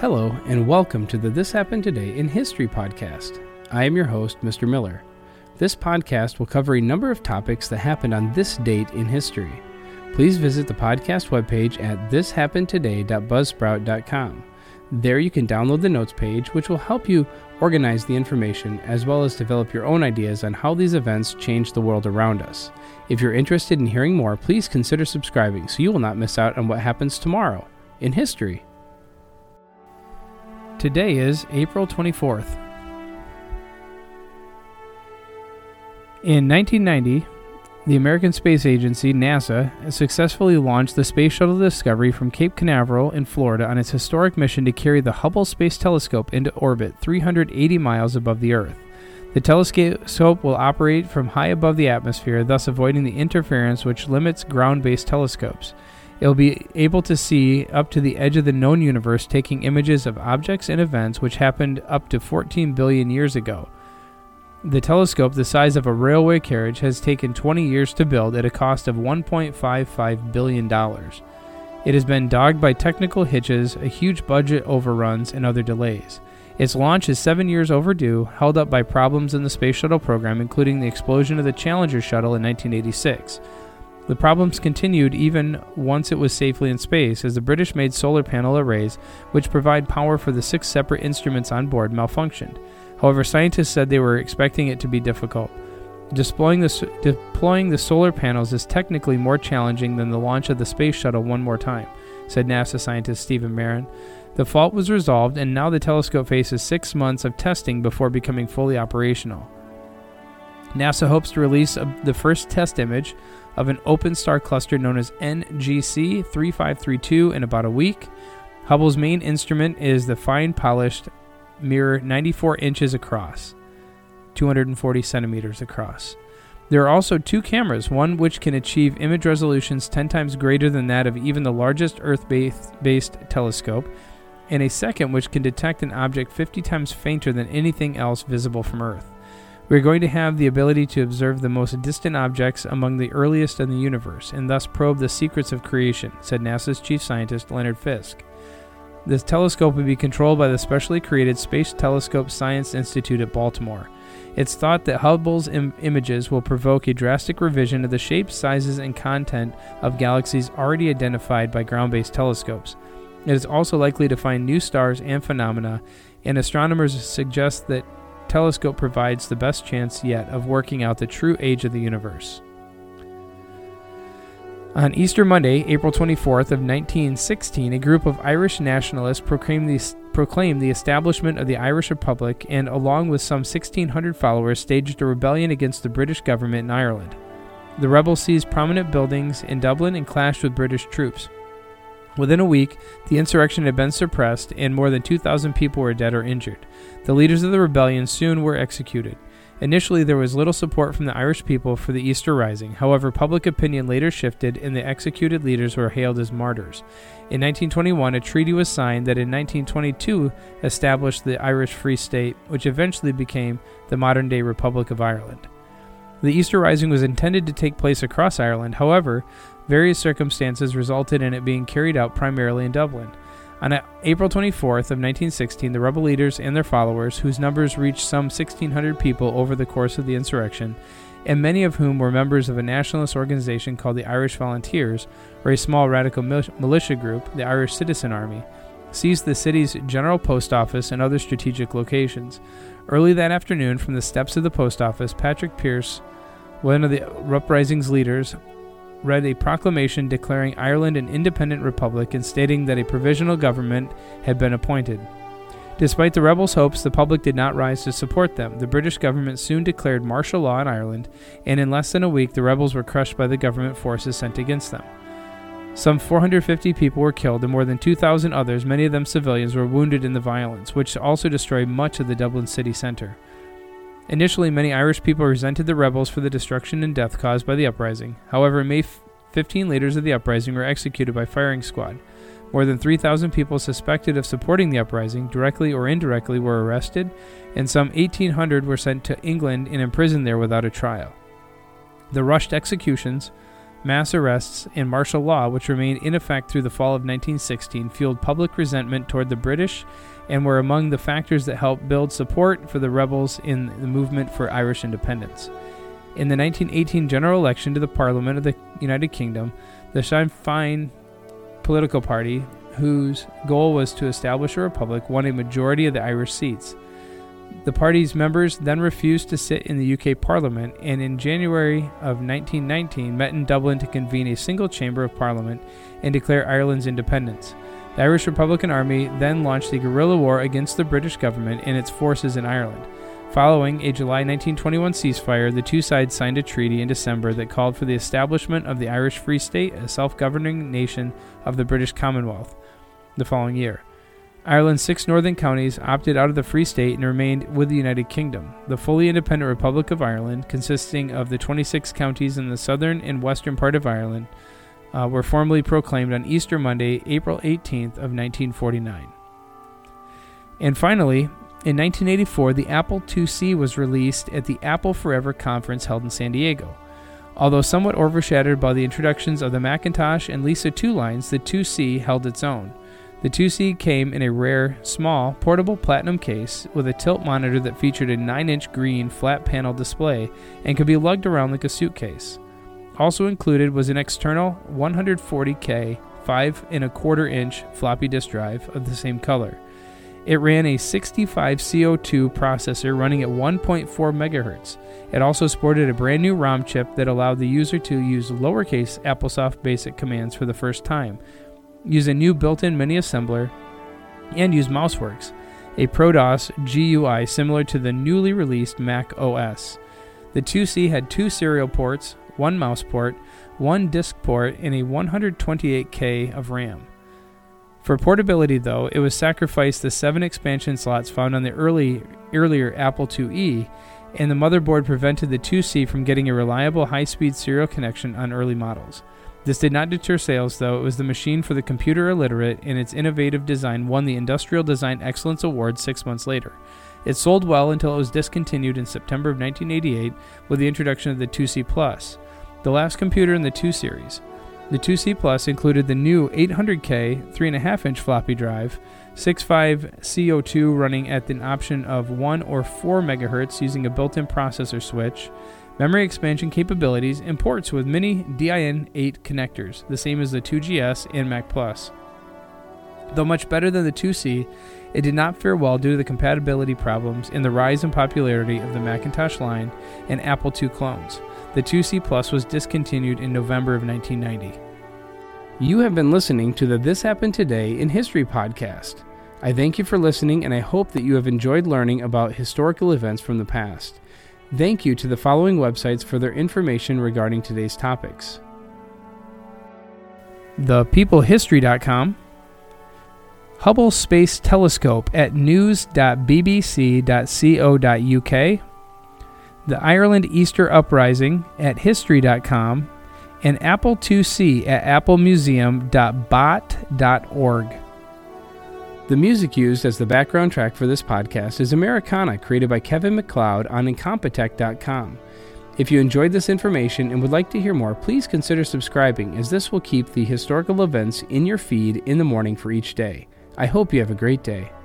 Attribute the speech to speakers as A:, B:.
A: Hello, and welcome to the This Happened Today in History podcast. I am your host, Mr. Miller. This podcast will cover a number of topics that happened on this date in history. Please visit the podcast webpage at thishappenedtoday.buzzsprout.com. There you can download the notes page, which will help you organize the information as well as develop your own ideas on how these events change the world around us. If you're interested in hearing more, please consider subscribing so you will not miss out on what happens tomorrow in history. Today is April 24th. In 1990, the American Space Agency, NASA, successfully launched the Space Shuttle Discovery from Cape Canaveral in Florida on its historic mission to carry the Hubble Space Telescope into orbit 380 miles above the Earth. The telescope will operate from high above the atmosphere, thus avoiding the interference which limits ground-based telescopes. It will be able to see up to the edge of the known universe, taking images of objects and events which happened up to 14 billion years ago. The telescope, the size of a railway carriage, has taken 20 years to build at a cost of $1.55 billion. It has been dogged by technical hitches, a huge budget overruns, and other delays. Its launch is 7 years overdue, held up by problems in the Space Shuttle program, including the explosion of the Challenger shuttle in 1986. The problems continued even once it was safely in space, as the British-made solar panel arrays, which provide power for the 6 separate instruments on board, malfunctioned. However, scientists said they were expecting it to be difficult. Deploying the solar panels is technically more challenging than the launch of the Space Shuttle one more time, said NASA scientist Stephen Barron. The fault was resolved, and now the telescope faces 6 months of testing before becoming fully operational. NASA hopes to release the first test image of an open star cluster known as NGC 3532 in about a week. Hubble's main instrument is the fine polished mirror 94 inches across, 240 centimeters across. There are also 2 cameras, one which can achieve image resolutions 10 times greater than that of even the largest Earth-based telescope, and a second which can detect an object 50 times fainter than anything else visible from Earth. We are going to have the ability to observe the most distant objects among the earliest in the universe, and thus probe the secrets of creation, said NASA's chief scientist Leonard Fisk. This telescope will be controlled by the specially created Space Telescope Science Institute at Baltimore. It's thought that Hubble's images will provoke a drastic revision of the shapes, sizes, and content of galaxies already identified by ground-based telescopes. It is also likely to find new stars and phenomena, and astronomers suggest that telescope provides the best chance yet of working out the true age of the universe. On Easter Monday, April 24th of 1916, a group of Irish nationalists proclaimed the establishment of the Irish Republic and, along with some 1,600 followers, staged a rebellion against the British government in Ireland. The rebels seized prominent buildings in Dublin and clashed with British troops. Within a week, the insurrection had been suppressed, and more than 2,000 people were dead or injured. The leaders of the rebellion soon were executed. Initially, there was little support from the Irish people for the Easter Rising. However, public opinion later shifted, and the executed leaders were hailed as martyrs. In 1921, a treaty was signed that in 1922 established the Irish Free State, which eventually became the modern-day Republic of Ireland. The Easter Rising was intended to take place across Ireland. However, various circumstances resulted in it being carried out primarily in Dublin. On April 24th of 1916, the rebel leaders and their followers, whose numbers reached some 1,600 people over the course of the insurrection, and many of whom were members of a nationalist organization called the Irish Volunteers, or a small radical militia group, the Irish Citizen Army, seized the city's general post office and other strategic locations. Early that afternoon, from the steps of the post office, Patrick Pearse, one of the uprising's leaders, read a proclamation declaring Ireland an independent republic and stating that a provisional government had been appointed. Despite the rebels' hopes, the public did not rise to support them. The British government soon declared martial law in Ireland, and in less than a week, the rebels were crushed by the government forces sent against them. Some 450 people were killed, and more than 2,000 others, many of them civilians, were wounded in the violence, which also destroyed much of the Dublin city centre. Initially, many Irish people resented the rebels for the destruction and death caused by the uprising. However, May 15 leaders of the uprising were executed by firing squad. More than 3,000 people suspected of supporting the uprising, directly or indirectly, were arrested, and some 1,800 were sent to England and imprisoned there without a trial. The rushed executions Mass arrests and martial law, which remained in effect through the fall of 1916, fueled public resentment toward the British and were among the factors that helped build support for the rebels in the movement for Irish independence. In the 1918 general election to the Parliament of the United Kingdom, the Sinn Féin political party, whose goal was to establish a republic, won a majority of the Irish seats. The party's members then refused to sit in the UK Parliament, and in January of 1919 met in Dublin to convene a single chamber of Parliament and declare Ireland's independence. The Irish Republican Army then launched a guerrilla war against the British government and its forces in Ireland. Following a July 1921 ceasefire, the two sides signed a treaty in December that called for the establishment of the Irish Free State, a self-governing nation of the British Commonwealth, the following year. Ireland's 6 northern counties opted out of the Free State and remained with the United Kingdom. The fully independent Republic of Ireland, consisting of the 26 counties in the southern and western part of Ireland, were formally proclaimed on Easter Monday, April 18th of 1949. And finally, in 1984, the Apple IIc was released at the Apple Forever conference held in San Diego. Although somewhat overshadowed by the introductions of the Macintosh and Lisa 2 lines, the IIc held its own. The IIc came in a rare, small, portable platinum case with a tilt monitor that featured a 9-inch green flat panel display and could be lugged around like a suitcase. Also included was an external 140K 5.25-inch floppy disk drive of the same color. It ran a 65 CO2 processor running at 1.4 MHz. It also sported a brand new ROM chip that allowed the user to use lowercase AppleSoft BASIC commands for the first time, use a new built-in mini assembler, and use MouseWorks, a ProDOS GUI similar to the newly released Mac OS. The IIc had 2 serial ports, 1 mouse port, 1 disk port, and a 128K of RAM. For portability, though, it was sacrificed the 7 expansion slots found on the earlier Apple IIe, and the motherboard prevented the IIc from getting a reliable high-speed serial connection on early models. This did not deter sales, though. It was the machine for the computer illiterate, and its innovative design won the Industrial Design Excellence Award 6 months later. It sold well until it was discontinued in September of 1988 with the introduction of the IIc Plus, the last computer in the 2 series. The IIc Plus included the new 800K 3.5-inch floppy drive, 6.5 CO2 running at an option of 1 or 4 MHz using a built-in processor switch, memory expansion capabilities, and ports with mini DIN8 connectors, the same as the 2GS and Mac Plus. Though much better than the IIc, it did not fare well due to the compatibility problems and the rise in popularity of the Macintosh line and Apple II clones. The IIc Plus was discontinued in November of 1990. You have been listening to the This Happened Today in History podcast. I thank you for listening, and I hope that you have enjoyed learning about historical events from the past. Thank you to the following websites for their information regarding today's topics: ThePeopleHistory.com, Hubble Space Telescope at news.bbc.co.uk, the Ireland Easter Uprising at history.com, and Apple IIc at applemuseum.bot.org. The music used as the background track for this podcast is Americana, created by Kevin MacLeod on Incompetech.com. If you enjoyed this information and would like to hear more, please consider subscribing, as this will keep the historical events in your feed in the morning for each day. I hope you have a great day.